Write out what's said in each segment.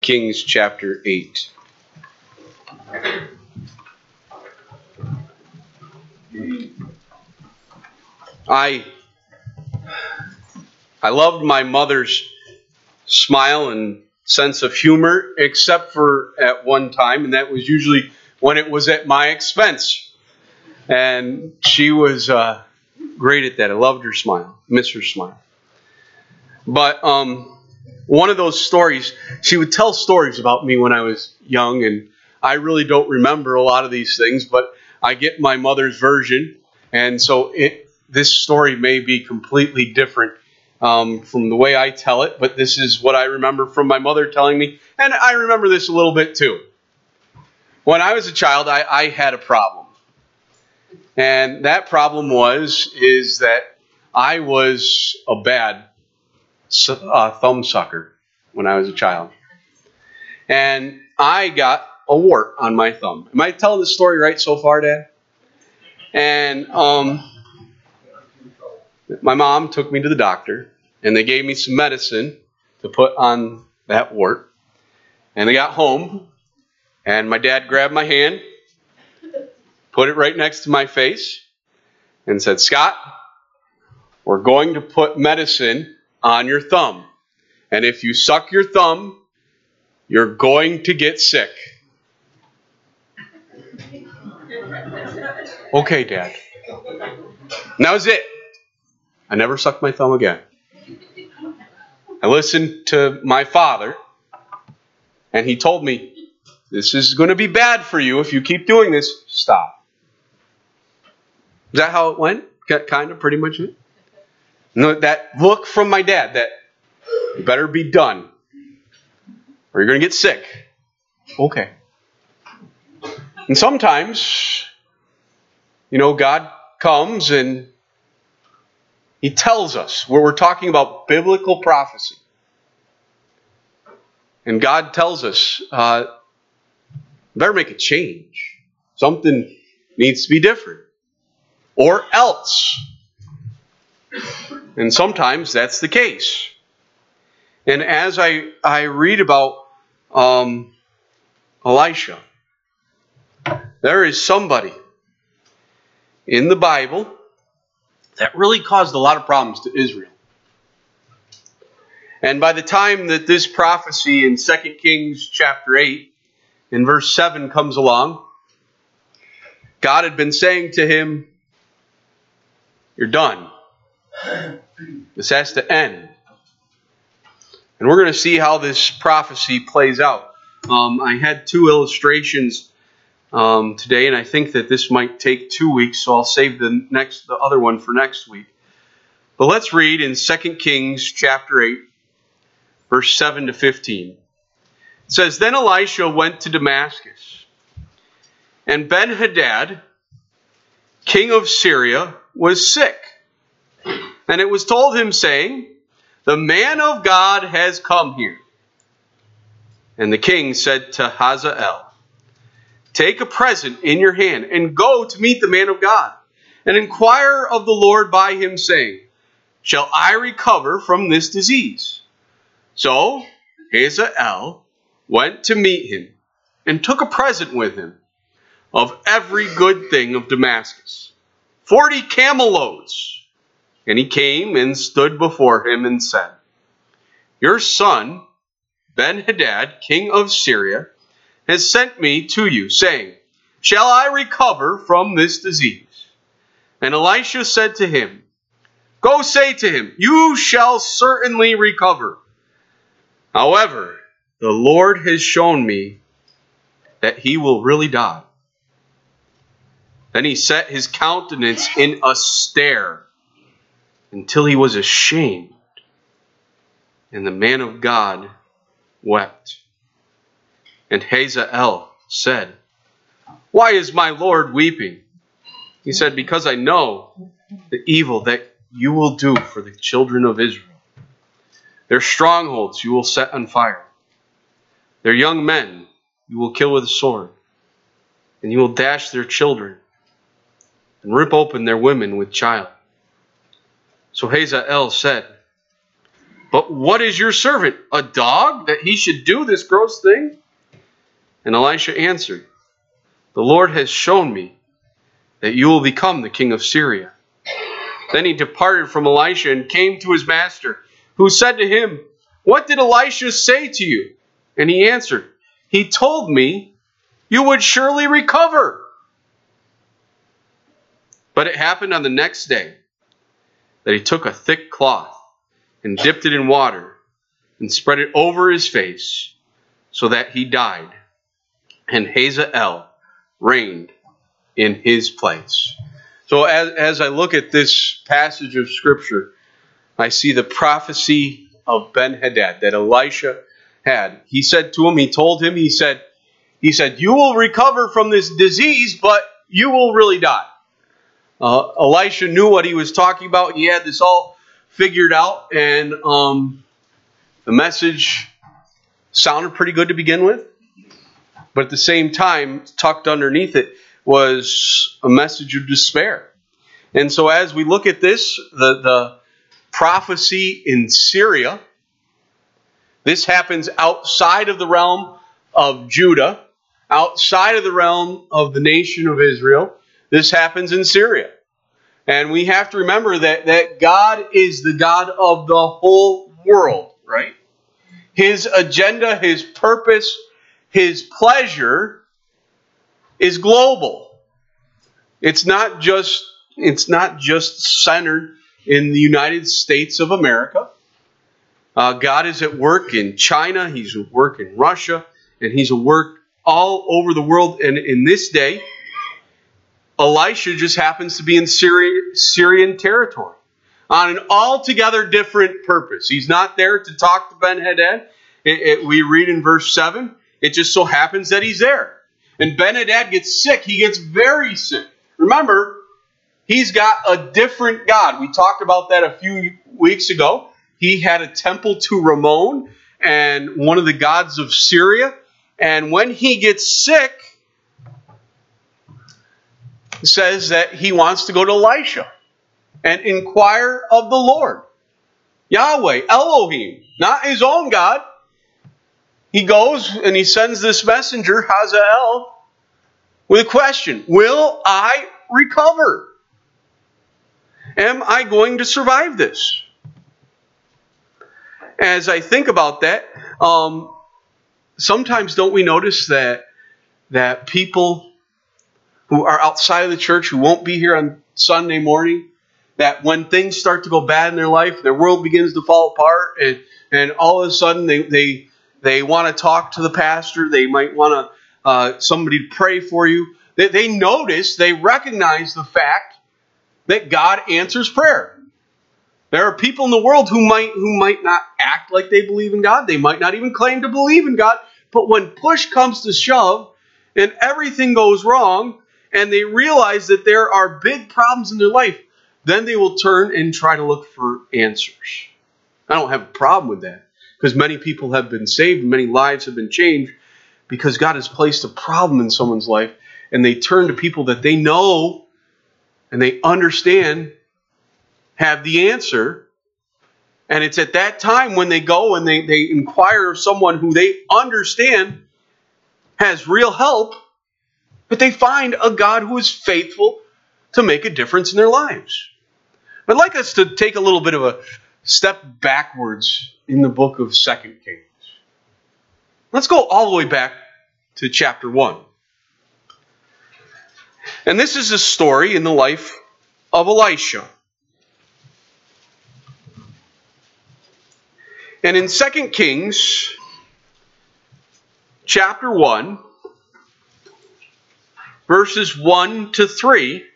Kings chapter 8. I loved my mother's smile and sense of humor, except for at one time, and that was usually when it was at my expense. And she was great at that. I loved her smile, miss her smile. But one of those stories, she would tell stories about me when I was young, and I really don't remember a lot of these things, but I get my mother's version, and so this story may be completely different from the way I tell it, but this is what I remember from my mother telling me, and I remember this a little bit too. When I was a child, I had a problem, and that problem is that I was a bad thumb sucker when I was a child, and I got a wart on my thumb. Am I telling the story right so far, Dad? And my mom took me to the doctor, and they gave me some medicine to put on that wart. And I got home, and my dad grabbed my hand, put it right next to my face, and said, "Scott, we're going to put medicine on your thumb. And if you suck your thumb, you're going to get sick." Okay, Dad. And that was it. I never sucked my thumb again. I listened to my father, and he told me, "This is going to be bad for you if you keep doing this. Stop." Is that how it went? Kind of, pretty much it. That look from my dad that you better be done or you're going to get sick. Okay. And sometimes, God comes and He tells us, where we're talking about biblical prophecy. And God tells us, better make a change. Something needs to be different. Or else. And sometimes that's the case. And as I read about Elisha, there is somebody in the Bible that really caused a lot of problems to Israel. And by the time that this prophecy in 2 Kings chapter 8, in verse 7 comes along, God had been saying to him, "You're done. This has to end." And we're going to see how this prophecy plays out. I had two illustrations today, and I think that this might take 2 weeks, so I'll save the other one for next week. But let's read in 2 Kings chapter 8, verse 7 to 15. It says, "Then Elisha went to Damascus, and Ben-Hadad, king of Syria, was sick. And it was told him, saying, 'The man of God has come here.' And the king said to Hazael, 'Take a present in your hand, and go to meet the man of God, and inquire of the Lord by him, saying, Shall I recover from this disease?' So Hazael went to meet him, and took a present with him of every good thing of Damascus, 40 camel loads. And he came and stood before him and said, 'Your son, Ben-Hadad, king of Syria, has sent me to you, saying, Shall I recover from this disease?' And Elisha said to him, 'Go say to him, You shall certainly recover. However, the Lord has shown me that he will really die.' Then he set his countenance in a stare until he was ashamed. And the man of God wept. And Hazael said, 'Why is my Lord weeping?' He said, 'Because I know the evil that you will do for the children of Israel. Their strongholds you will set on fire. Their young men you will kill with a sword. And you will dash their children and rip open their women with child.' So Hazael said, But what is your servant, a dog, that he should do this gross thing? And Elisha answered, the Lord has shown me that you will become the king of Syria. Then he departed from Elisha and came to his master, who said to him, what did Elisha say to you? And he answered, he told me you would surely recover. But it happened on the next day that he took a thick cloth and dipped it in water and spread it over his face so that he died. And Hazael reigned in his place. So as I look at this passage of Scripture, I see the prophecy of Ben-Hadad that Elisha had. He said to him, he told him, he said, you will recover from this disease, but you will really die. Elisha knew what he was talking about. He had this all figured out, and the message sounded pretty good to begin with. But at the same time, tucked underneath it was a message of despair. And so as we look at this, the prophecy in Syria, this happens outside of the realm of Judah, outside of the realm of the nation of Israel. This happens in Syria. And we have to remember that God is the God of the whole world, right? His agenda, his purpose, his pleasure is global. It's not just centered in the United States of America. God is at work in China. He's at work in Russia. And he's at work all over the world. And in this day, Elisha just happens to be in Syrian territory on an altogether different purpose. He's not there to talk to Ben-Hadad. We read in verse 7, it just so happens that he's there. And Ben-Hadad gets sick. He gets very sick. Remember, he's got a different God. We talked about that a few weeks ago. He had a temple to Ramon, and one of the gods of Syria. And when he gets sick, it says that he wants to go to Elisha and inquire of the Lord. Yahweh, Elohim, not his own God. He goes and he sends this messenger, Hazael, with a question. Will I recover? Am I going to survive this? As I think about that, sometimes don't we notice that people who are outside of the church, who won't be here on Sunday morning, that when things start to go bad in their life, their world begins to fall apart, and all of a sudden they want to talk to the pastor, they might want somebody to pray for you. They notice, they recognize the fact that God answers prayer. There are people in the world who might not act like they believe in God. They might not even claim to believe in God. But when push comes to shove and everything goes wrong and they realize that there are big problems in their life, then they will turn and try to look for answers. I don't have a problem with that because many people have been saved, many lives have been changed because God has placed a problem in someone's life and they turn to people that they know and they understand have the answer. And it's at that time when they go and they inquire of someone who they understand has real help, but they find a God who is faithful to make a difference in their lives. I'd like us to take a little bit of a step backwards in the book of 2 Kings. Let's go all the way back to chapter 1. And this is a story in the life of Elisha. And in 2 Kings, chapter 1, verses 1 to 3, it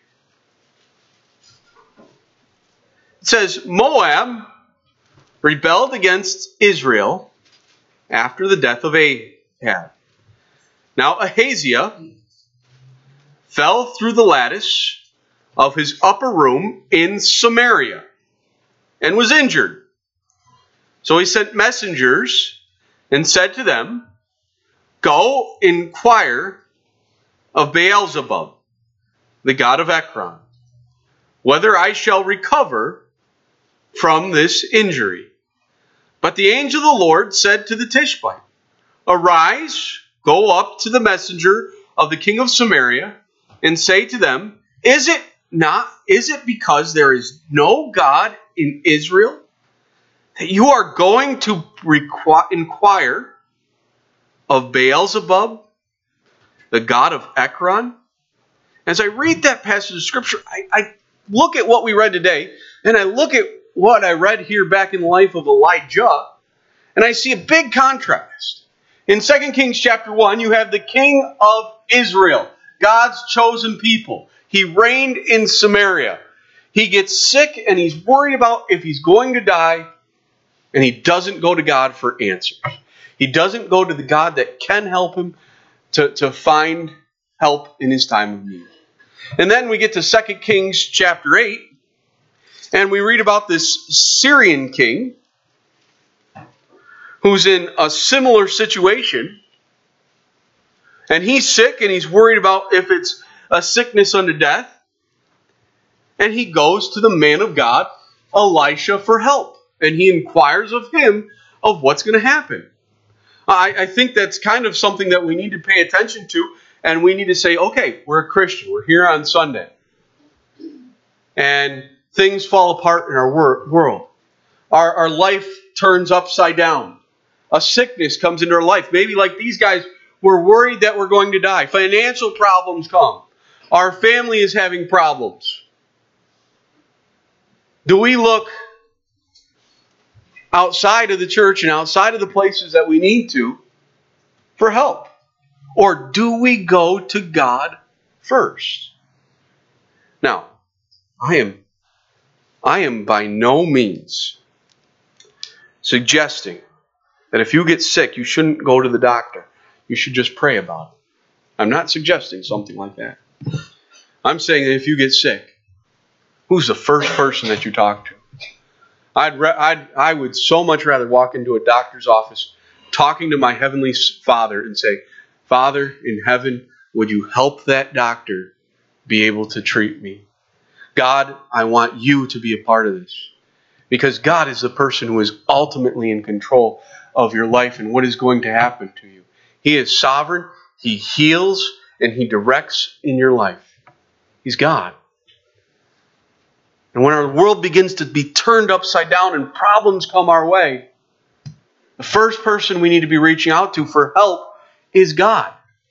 says, Moab rebelled against Israel after the death of Ahab. Now Ahaziah fell through the lattice of his upper room in Samaria and was injured. So he sent messengers and said to them, Go inquire of Beelzebub, the god of Ekron, whether I shall recover from this injury. But the angel of the Lord said to the Tishbite, Arise, go up to the messenger of the king of Samaria, and say to them, Is it because there is no God in Israel that you are going to inquire of Beelzebub, the god of Ekron? As I read that passage of Scripture, I look at what we read today, and I look at what I read here back in the life of Elijah, and I see a big contrast. In 2 Kings chapter 1, you have the king of Israel, God's chosen people. He reigned in Samaria. He gets sick, and he's worried about if he's going to die, and he doesn't go to God for answers. He doesn't go to the God that can help him to find help in his time of need. And then we get to 2 Kings chapter 8, and we read about this Syrian king who's in a similar situation. And he's sick, and he's worried about if it's a sickness unto death. And he goes to the man of God, Elisha, for help. And he inquires of him of what's going to happen. I think that's kind of something that we need to pay attention to. And we need to say, okay, we're a Christian. We're here on Sunday. And things fall apart in our world. Our life turns upside down. A sickness comes into our life. Maybe like these guys, we're worried that we're going to die. Financial problems come. Our family is having problems. Do we look outside of the church and outside of the places that we need to for help? Or do we go to God first? Now, I am by no means suggesting that if you get sick, you shouldn't go to the doctor. You should just pray about it. I'm not suggesting something like that. I'm saying that if you get sick, who's the first person that you talk to? I would so much rather walk into a doctor's office talking to my heavenly Father and say, Father in heaven, would you help that doctor be able to treat me? God, I want you to be a part of this. Because God is the person who is ultimately in control of your life and what is going to happen to you. He is sovereign, He heals, and He directs in your life. He's God. And when our world begins to be turned upside down and problems come our way, the first person we need to be reaching out to for help is God.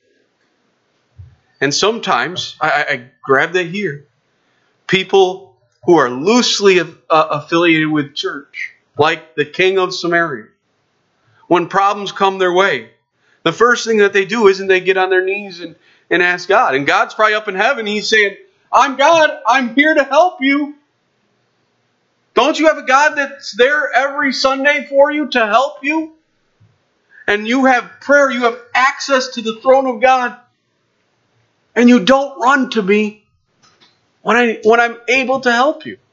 And sometimes, I grab that here, people who are loosely affiliated with church, like the king of Samaria, when problems come their way, the first thing that they do isn't they get on their knees and ask God. And God's probably up in heaven. He's saying, I'm God. I'm here to help you. Don't you have a God that's there every Sunday for you to help you? And you have prayer. You have access to the throne of God. And you don't run to me when I'm able to help you.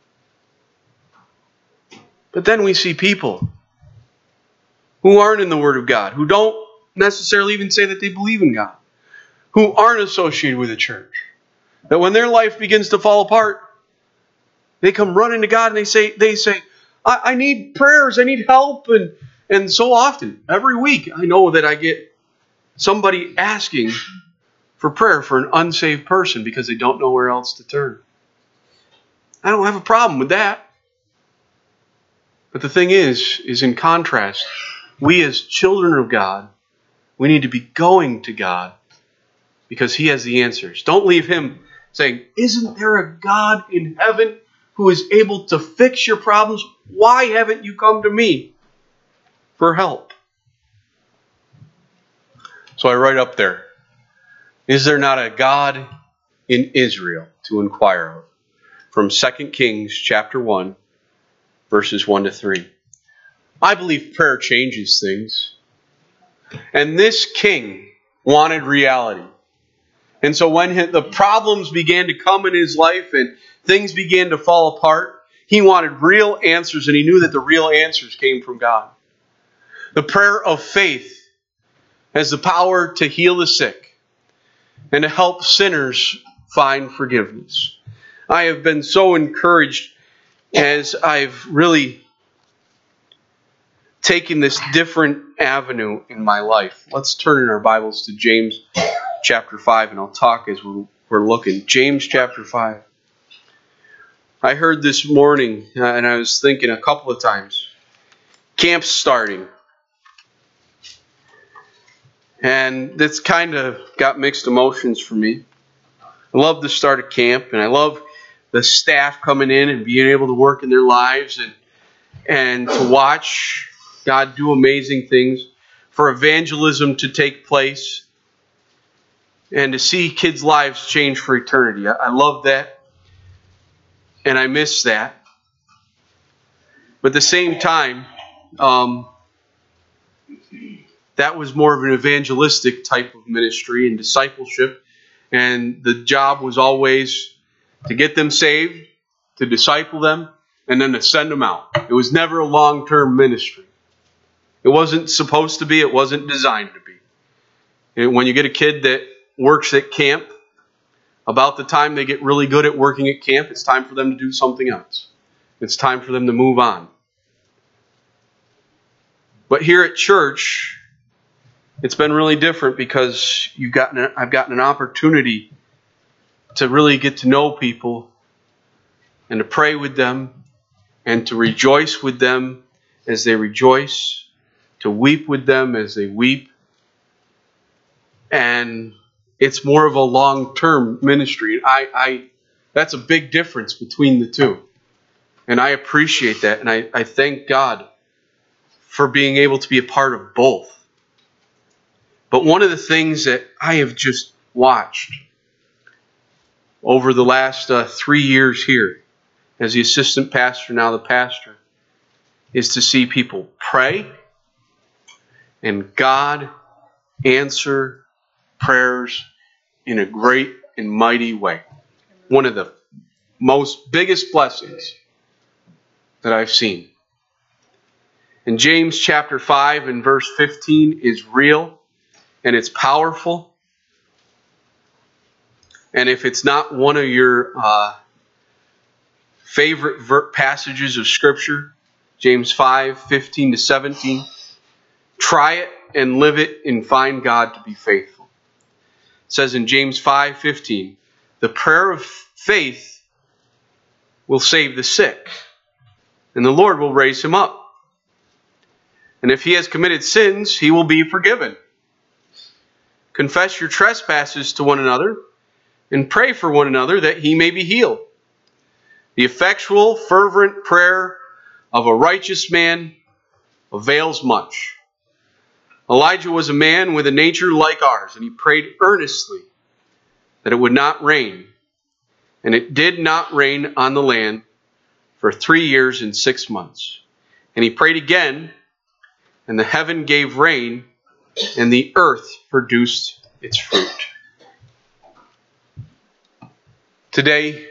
But then we see people who aren't in the Word of God, who don't necessarily even say that they believe in God, who aren't associated with the church, that when their life begins to fall apart, they come running to God and they say, I need prayers, I need help. And so often, every week, I know that I get somebody asking for prayer for an unsaved person because they don't know where else to turn. I don't have a problem with that. But the thing is in contrast, we as children of God, we need to be going to God because He has the answers. Don't leave Him saying, isn't there a God in heaven who is able to fix your problems? Why haven't you come to me for help? So I write up there, is there not a God in Israel to inquire of? From 2 Kings chapter 1, verses 1 to 3. I believe prayer changes things. And this king wanted reality. And so when the problems began to come in his life and things began to fall apart, he wanted real answers, and he knew that the real answers came from God. The prayer of faith has the power to heal the sick and to help sinners find forgiveness. I have been so encouraged as I've really taken this different avenue in my life. Let's turn in our Bibles to James chapter 5, and I'll talk as we're looking. James chapter 5. I heard this morning, and I was thinking a couple of times, camp's starting. And that's kind of got mixed emotions for me. I love the start of camp, and I love the staff coming in and being able to work in their lives and to watch God do amazing things, for evangelism to take place, and to see kids' lives change for eternity. I love that, and I miss that. But at the same time, that was more of an evangelistic type of ministry and discipleship. And the job was always to get them saved, to disciple them, and then to send them out. It was never a long-term ministry. It wasn't supposed to be. It wasn't designed to be. And when you get a kid that works at camp, about the time they get really good at working at camp, it's time for them to do something else. It's time for them to move on. But here at church, it's been really different because I've gotten an opportunity to really get to know people and to pray with them and to rejoice with them as they rejoice, to weep with them as they weep. And it's more of a long-term ministry. That's a big difference between the two. And I appreciate that. And I thank God for being able to be a part of both. But one of the things that I have just watched over the last 3 years here, as the assistant pastor, now the pastor, is to see people pray and God answer prayers in a great and mighty way. One of the biggest blessings that I've seen. And James chapter 5 and verse 15 is real and it's powerful. And if it's not one of your favorite passages of Scripture, James 5:15 to 17, try it and live it and find God to be faithful. It says in James 5:15, the prayer of faith will save the sick, and the Lord will raise him up. And if he has committed sins, he will be forgiven. Confess your trespasses to one another and pray for one another that he may be healed. The effectual, fervent prayer of a righteous man avails much. Elijah was a man with a nature like ours, and he prayed earnestly that it would not rain. And it did not rain on the land for 3 years and 6 months. And he prayed again, and the heaven gave rain, and the earth produced its fruit. Today,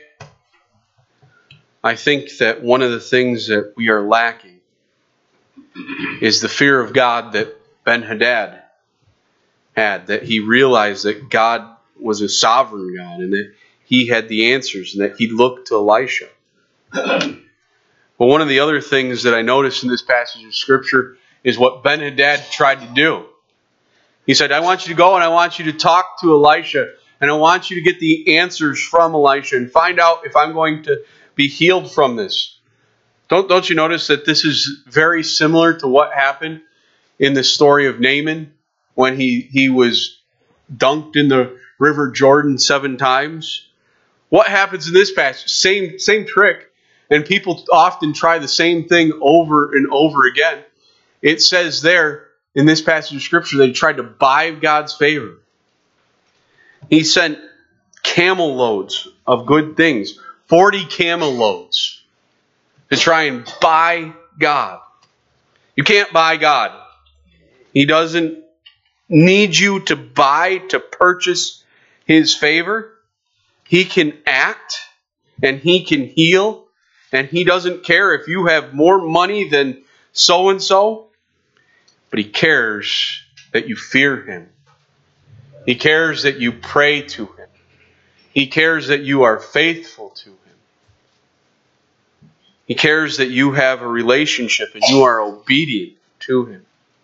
I think that one of the things that we are lacking is the fear of God that Ben-Hadad had, that he realized that God was a sovereign God and that he had the answers and that he looked to Elisha. But one of the other things that I noticed in this passage of Scripture is what Ben-Hadad tried to do. He said, I want you to go and I want you to talk to Elisha and I want you to get the answers from Elisha and find out if I'm going to be healed from this. Don't you notice that this is very similar to what happened in the story of Naaman when he was dunked in the river Jordan 7 times? What happens in this passage? Same trick. And people often try the same thing over and over again. It says there in this passage of Scripture that he tried to buy God's favor. He sent camel loads of good things, 40 camel loads, to try and buy God. You can't buy God. He doesn't need you to purchase his favor. He can act and he can heal, and he doesn't care if you have more money than so-and-so, but he cares that you fear him. He cares that you pray to him. He cares that you are faithful to him. He cares that you have a relationship and you are obedient to him.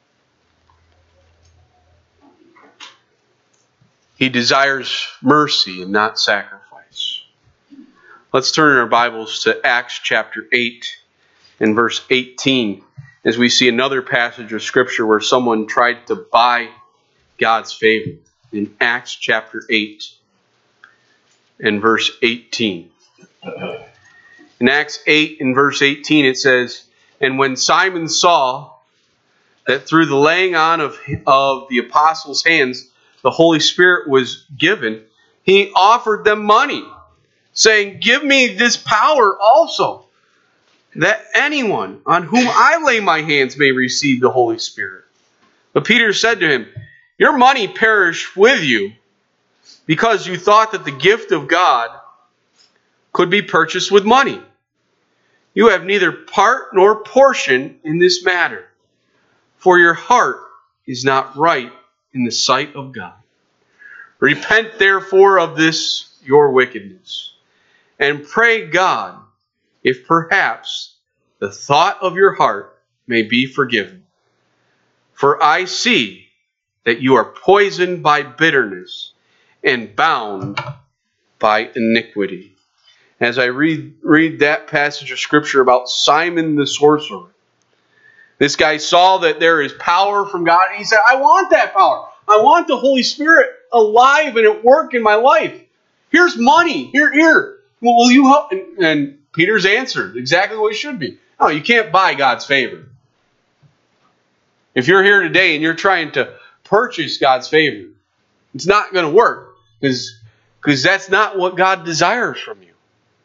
He desires mercy and not sacrifice. Let's turn our Bibles to Acts chapter 8 and verse 18 as we see another passage of Scripture where someone tried to buy God's favor. In Acts chapter 8 and verse 18. In Acts 8 and verse 18 it says, "And when Simon saw that through the laying on of the apostles' hands the Holy Spirit was given, he offered them money, saying, 'Give me this power also, that anyone on whom I lay my hands may receive the Holy Spirit.' But Peter said to him, 'Your money perish with you, because you thought that the gift of God could be purchased with money. You have neither part nor portion in this matter, for your heart is not right in the sight of God. Repent therefore of this your wickedness, and pray God, if perhaps the thought of your heart may be forgiven. For I see that you are poisoned by bitterness and bound by iniquity.'" As I read that passage of Scripture about Simon the sorcerer, this guy saw that there is power from God, and he said, "I want that power. I want the Holy Spirit alive and at work in my life. Here's money. Here. Well, will you help?" And Peter's answered exactly what it should be. No, you can't buy God's favor. If you're here today and you're trying to purchase God's favor, it's not going to work, because that's not what God desires from you.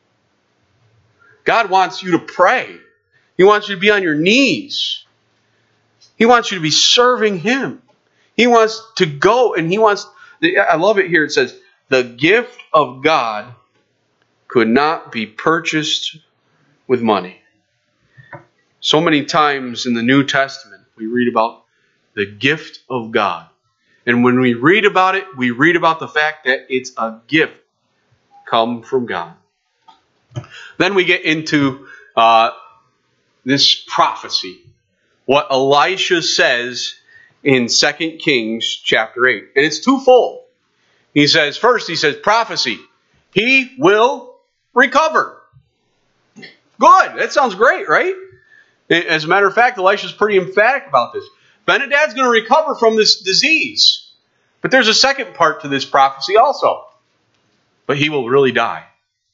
God wants you to pray. He wants you to be on your knees. He wants you to be serving Him. He wants to go, and I love it here. It says, "The gift of God could not be purchased with money." So many times in the New Testament, we read about the gift of God. And when we read about it, we read about the fact that it's a gift come from God. Then we get into this prophecy, what Elisha says in 2 Kings chapter 8. And it's twofold. First he says prophecy. He will recover. Good. That sounds great, right? As a matter of fact, Elisha's pretty emphatic about this. Ben-Hadad's going to recover from this disease. But there's a second part to this prophecy also. But he will really die.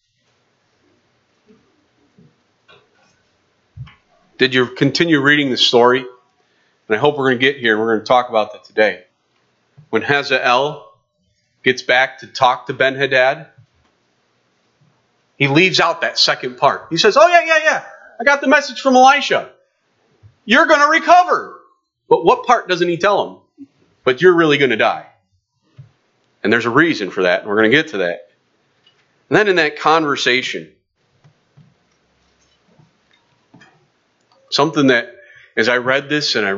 Did you continue reading the story? And I hope we're going to get here and we're going to talk about that today. When Hazael gets back to talk to Ben-Hadad, he leaves out that second part. He says, "Oh, yeah. I got the message from Elisha. You're going to recover." But what part doesn't he tell him? But you're really going to die. And there's a reason for that, and we're going to get to that. And then in that conversation, something that, as I read this, and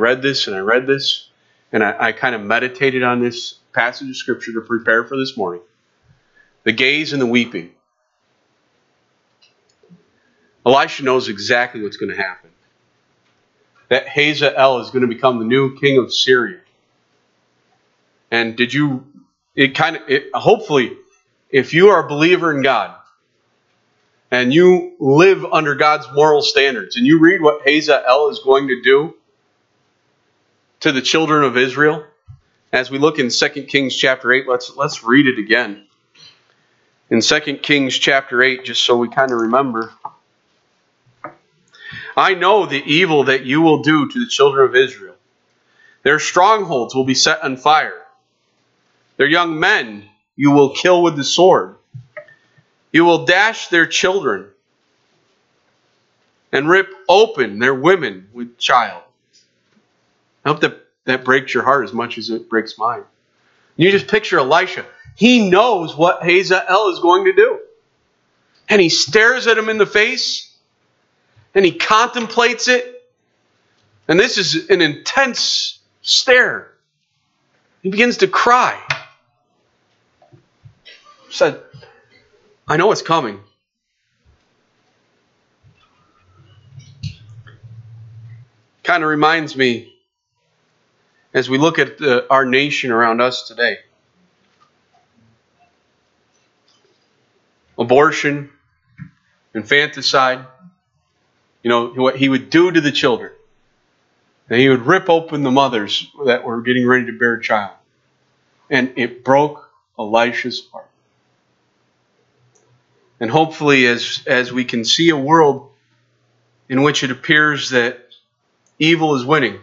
I kind of meditated on this passage of Scripture to prepare for this morning. The gaze and the weeping. Elisha knows exactly what's going to happen. That Hazael is going to become the new king of Syria. And hopefully, if you are a believer in God, and you live under God's moral standards, and you read what Hazael is going to do to the children of Israel, as we look in 2 Kings chapter 8, let's read it again. In 2 Kings chapter 8, just so we kind of remember. "I know the evil that you will do to the children of Israel. Their strongholds will be set on fire. Their young men you will kill with the sword. You will dash their children and rip open their women with child." I hope that breaks your heart as much as it breaks mine. You just picture Elisha. He knows what Hazael is going to do. And he stares at him in the face. And he contemplates it. And this is an intense stare. He begins to cry. He said, "I know what's coming. kind of reminds me as we look at our nation around us today. Abortion, infanticide, what he would do to the children. And he would rip open the mothers that were getting ready to bear a child. And it broke Elisha's heart. And hopefully as we can see a world in which it appears that evil is winning,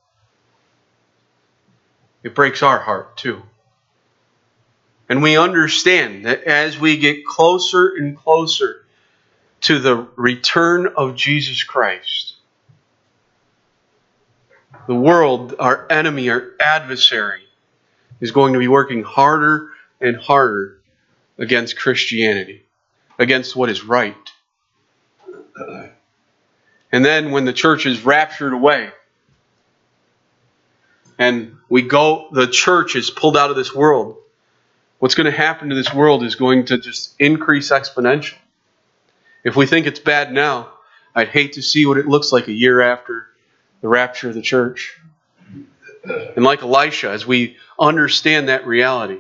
it breaks our heart too. And we understand that as we get closer and closer to the return of Jesus Christ, the world, our enemy, our adversary, is going to be working harder and harder against Christianity, against what is right. And then when the church is raptured away, and the church is pulled out of this world, what's going to happen to this world is going to just increase exponentially. If we think it's bad now, I'd hate to see what it looks like a year after the rapture of the church. And like Elisha, as we understand that reality,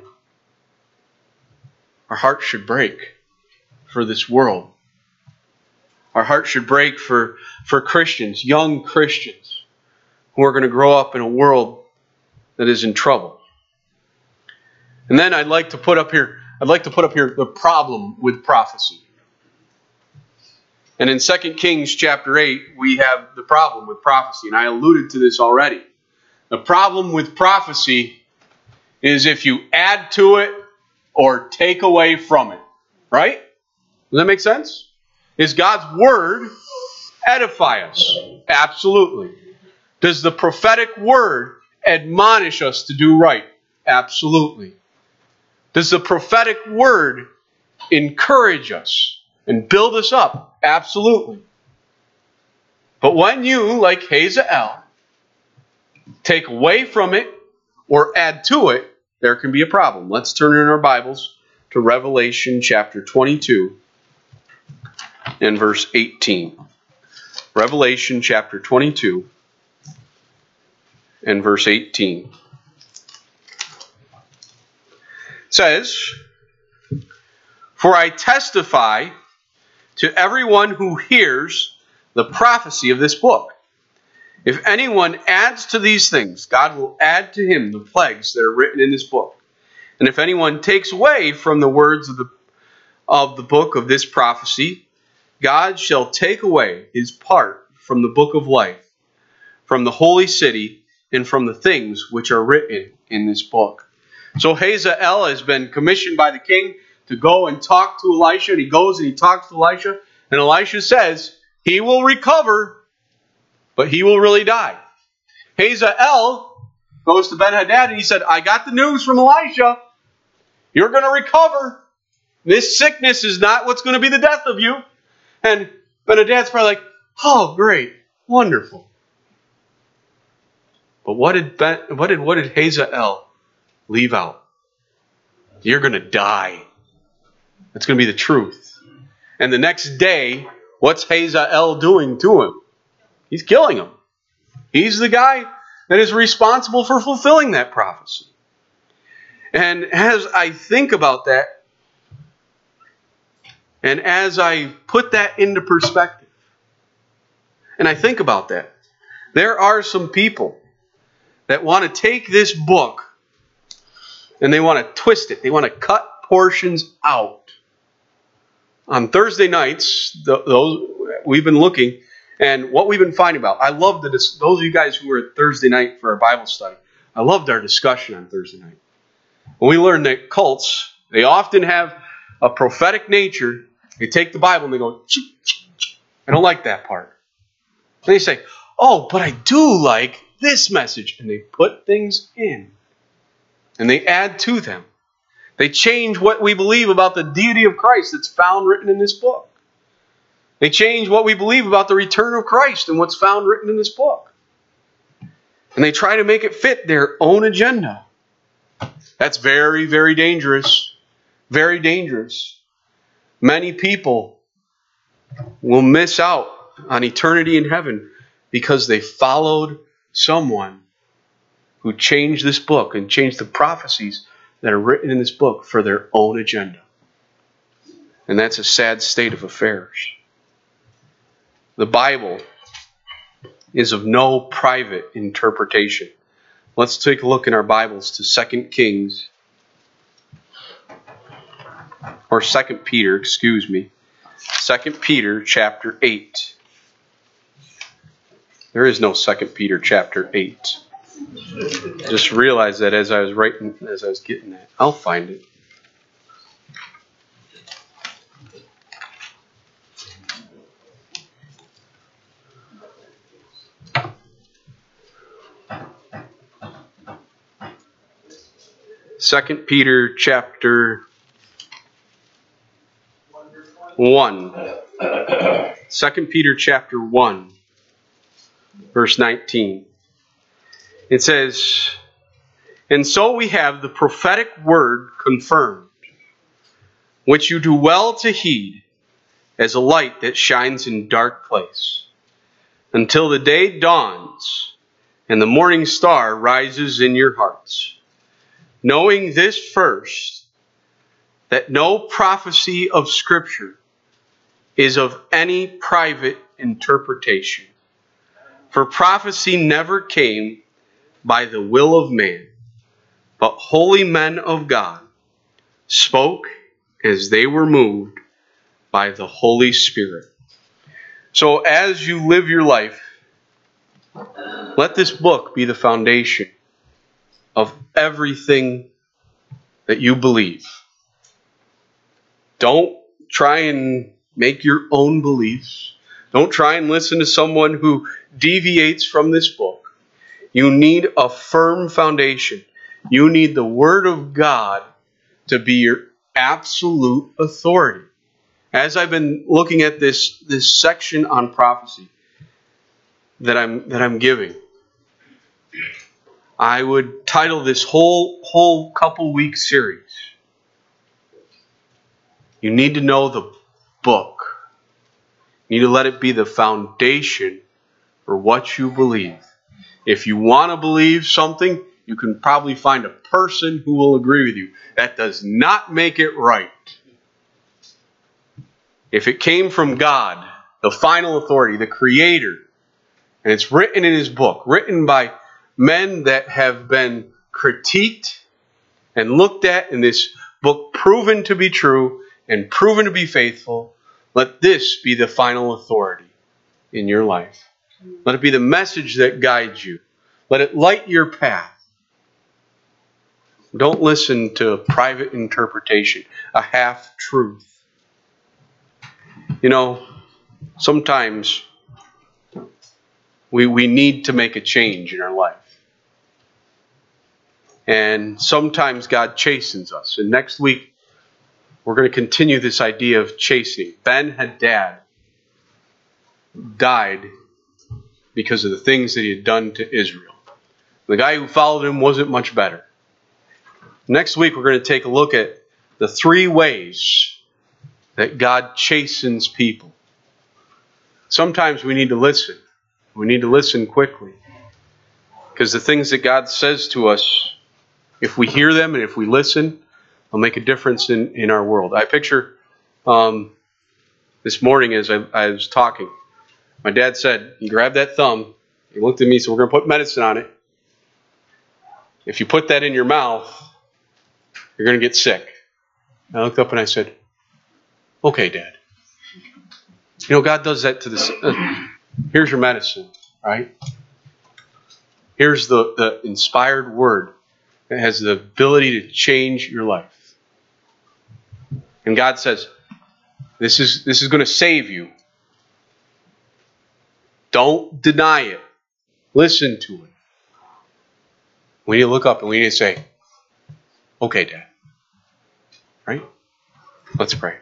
our heart should break for this world. Our heart should break for Christians, young Christians, who are going to grow up in a world that is in trouble. And then I'd like to put up here the problem with prophecy. And in 2 Kings chapter 8, we have the problem with prophecy. And I alluded to this already. The problem with prophecy is if you add to it or take away from it. Right? Does that make sense? Is God's word edify us? Absolutely. Does the prophetic word admonish us to do right? Absolutely. Does the prophetic word encourage us and build us up? Absolutely. But when you, like Hazael, take away from it or add to it, there can be a problem. Let's turn in our Bibles to Revelation chapter 22 and verse 18. Revelation chapter 22 and verse 18. It says, "For I testify to everyone who hears the prophecy of this book. If anyone adds to these things, God will add to him the plagues that are written in this book. And if anyone takes away from the words of the book of this prophecy, God shall take away his part from the book of life, from the holy city, and from the things which are written in this book." So Hazael has been commissioned by the king to go and talk to Elisha. And he goes and he talks to Elisha. And Elisha says, he will recover, but he will really die. Hazael goes to Ben-Hadad and he said, I got the news from Elisha. You're going to recover. This sickness is not what's going to be the death of you. And Ben-Hadad's probably like, oh, great, wonderful. But what did Hazael leave out? You're going to die. That's going to be the truth. And the next day, what's Hazael doing to him? He's killing him. He's the guy that is responsible for fulfilling that prophecy. And as I think about that, and as I put that into perspective, and I think about that, there are some people that want to take this book and they want to twist it. They want to cut portions out. On Thursday nights, those we've been looking, and what we've been finding about, I love those of you guys who were at Thursday night for our Bible study, I loved our discussion on Thursday night. When we learned that cults, they often have a prophetic nature. They take the Bible and they go, I don't like that part. And they say, oh, but I do like this message. And they put things in. And they add to them. They change what we believe about the deity of Christ that's found written in this book. They change what we believe about the return of Christ and what's found written in this book. And they try to make it fit their own agenda. That's very, very dangerous. Very dangerous. Many people will miss out on eternity in heaven because they followed someone who changed this book and changed the prophecies that are written in this book for their own agenda. And that's a sad state of affairs. The Bible is of no private interpretation. Let's take a look in our Bibles to 2 Kings, or 2 Peter, 2 Peter chapter 8. There is no 2 Peter chapter 8. Just realized that as I was getting that. I'll find it. Second Peter chapter 1. 2 Peter chapter 1, verse 19. It says, "And so we have the prophetic word confirmed, which you do well to heed, as a light that shines in dark place, until the day dawns and the morning star rises in your hearts. Knowing this first, that no prophecy of Scripture is of any private interpretation. For prophecy never came by the will of man, but holy men of God spoke as they were moved by the Holy Spirit." So as you live your life, let this book be the foundation of everything that you believe. Don't try and make your own beliefs. Don't try and listen to someone who deviates from this book. You need a firm foundation. You need the Word of God to be your absolute authority. As I've been looking at this section on prophecy that I'm giving, I would title this whole couple week series, "You need to know the book." You need to let it be the foundation for what you believe. If you want to believe something, you can probably find a person who will agree with you. That does not make it right. If it came from God, the final authority, the Creator, and it's written in His book, written by men that have been critiqued and looked at in this book, proven to be true and proven to be faithful, let this be the final authority in your life. Let it be the message that guides you. Let it light your path. Don't listen to a private interpretation, a half-truth. You know, sometimes we need to make a change in our life. And sometimes God chastens us. And next week, we're going to continue this idea of chastening. Ben-Hadad died because of the things that he had done to Israel. The guy who followed him wasn't much better. Next week, we're going to take a look at the 3 ways that God chastens people. Sometimes we need to listen. We need to listen quickly. Because the things that God says to us, if we hear them and if we listen, will make a difference in our world. I picture this morning as I was talking, my dad said, he grabbed that thumb, he looked at me, so we're going to put medicine on it. If you put that in your mouth, you're going to get sick. I looked up and I said, "Okay, Dad." You know, God does that to this. Here's your medicine, right? Here's the inspired word that has the ability to change your life. And God says, this is going to save you. Don't deny it. Listen to it. We need to look up and we need to say, "Okay, Dad." Right? Let's pray.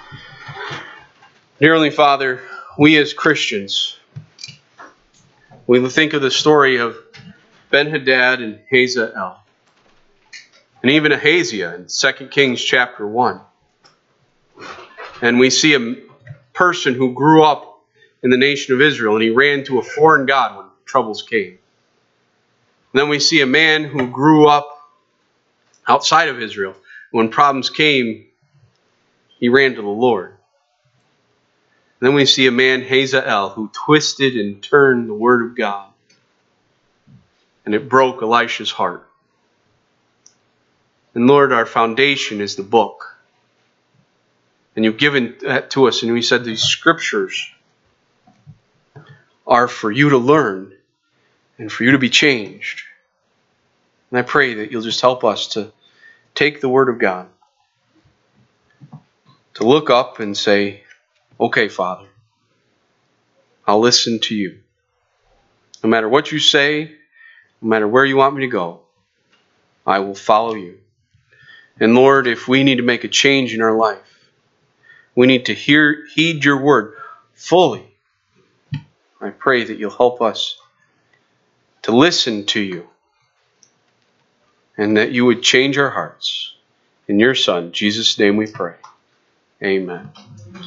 Dear Heavenly Father, we as Christians, we think of the story of Ben-Hadad and Hazael, and even Ahaziah in 2 Kings chapter 1. And we see a person who grew up in the nation of Israel, and he ran to a foreign god when troubles came. And then we see a man who grew up outside of Israel. When problems came, he ran to the Lord. And then we see a man, Hazael, who twisted and turned the word of God. And it broke Elisha's heart. And Lord, our foundation is the book. And you've given that to us. And we said these scriptures are for you to learn and for you to be changed. And I pray that you'll just help us to take the word of God, to look up and say, okay, Father, I'll listen to you. No matter what you say, no matter where you want me to go, I will follow you. And Lord, if we need to make a change in our life, we need to heed your word fully. I pray that you'll help us to listen to you and that you would change our hearts. In your Son, Jesus' name we pray. Amen.